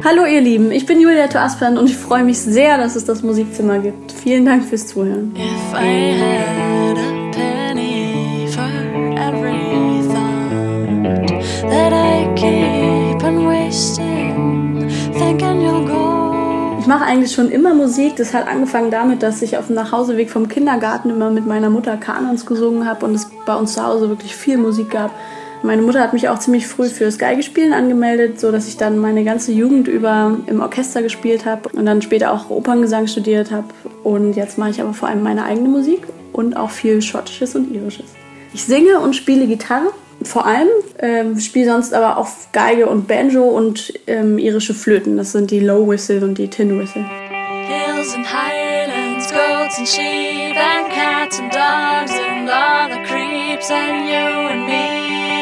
Hallo ihr Lieben, ich bin Julia Toasplan und ich freue mich sehr, dass es das Musikzimmer gibt. Vielen Dank fürs Zuhören. If I had a penny for every thought that I keep on wasting, thinking you'll go. Ich mache eigentlich schon immer Musik. Das hat angefangen damit, dass ich auf dem Nachhauseweg vom Kindergarten immer mit meiner Mutter Kanons gesungen habe und es bei uns zu Hause wirklich viel Musik gab. Meine Mutter hat mich auch ziemlich früh fürs Geigespielen angemeldet, sodass ich dann meine ganze Jugend über im Orchester gespielt habe und dann später auch Operngesang studiert habe. Und jetzt mache ich aber vor allem meine eigene Musik und auch viel Schottisches und Irisches. Ich singe und spiele Gitarre, vor allem, spiele sonst aber auch Geige und Banjo und irische Flöten. Das sind die Low Whistle und die Tin Whistle. Hills and highlands, goats and sheep and cats and dogs and all the creeps and you and me.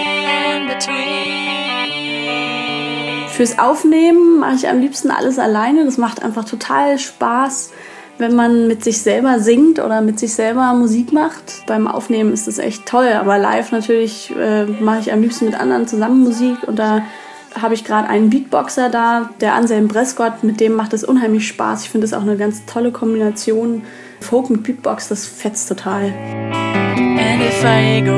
Fürs Aufnehmen mache ich am liebsten alles alleine. Das macht einfach total Spaß, wenn man mit sich selber singt oder mit sich selber Musik macht. Beim Aufnehmen ist das echt toll, aber live natürlich mache ich am liebsten mit anderen zusammen Musik. Und da habe ich gerade einen Beatboxer da, der Anselm Brescott, mit dem macht es unheimlich Spaß. Ich finde das auch eine ganz tolle Kombination. Folk mit Beatbox, das fetzt total. And if I go,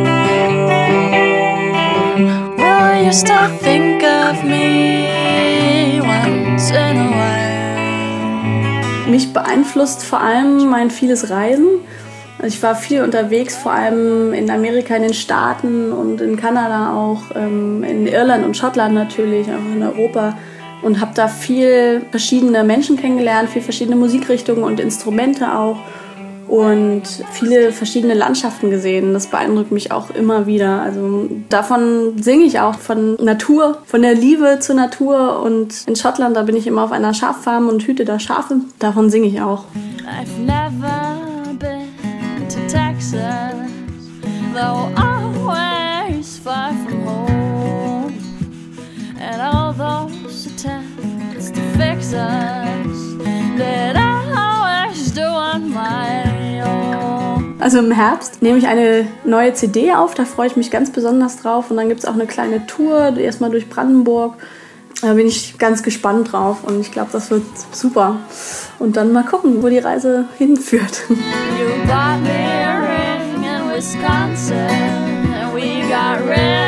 you still think of me once in a while. Mich beeinflusst vor allem mein vieles Reisen. Also ich war viel unterwegs, vor allem in Amerika, in den Staaten und in Kanada auch, in Irland und Schottland natürlich, auch in Europa. Und habe da viel verschiedene Menschen kennengelernt, viel verschiedene Musikrichtungen und Instrumente auch. Und viele verschiedene Landschaften gesehen. Das beeindruckt mich auch immer wieder. Also davon singe ich auch, von Natur, von der Liebe zur Natur. Und in Schottland, da bin ich immer auf einer Schaffarm und hüte da Schafe. Davon singe ich auch. I've never been to Texas, though always far from home. And all those attempts to fix us that I always do on my own. Also im Herbst nehme ich eine neue CD auf, da freue ich mich ganz besonders drauf. Und dann gibt es auch eine kleine Tour, erstmal durch Brandenburg. Da bin ich ganz gespannt drauf und ich glaube, das wird super. Und dann mal gucken, wo die Reise hinführt. You bought me a ring in Wisconsin and we got rid